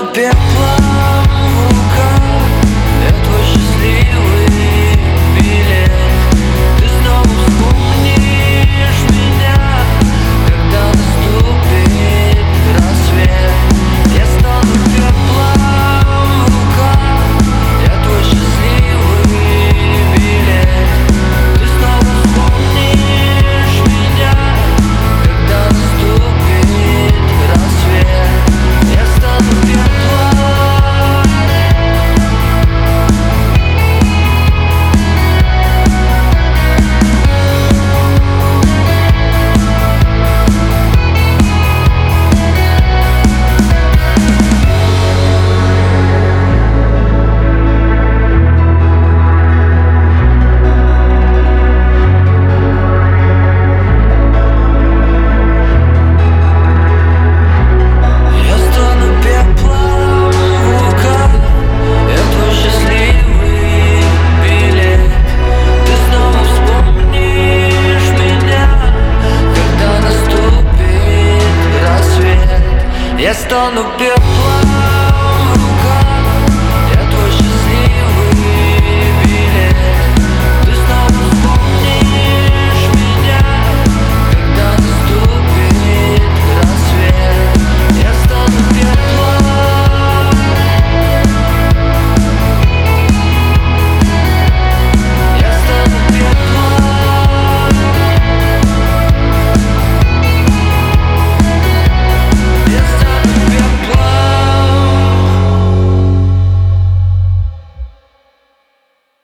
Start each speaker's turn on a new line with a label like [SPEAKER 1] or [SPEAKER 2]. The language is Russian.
[SPEAKER 1] пеплом в руках. Я твой счастливый билет. Ты снова вспомнишь меня, когда наступит рассвет. Я стану пеплом в руках. Я твой счастливый билет. Ты снова вспомнишь меня, когда наступит рассвет. Я стану пеплом. Я стану пеплом.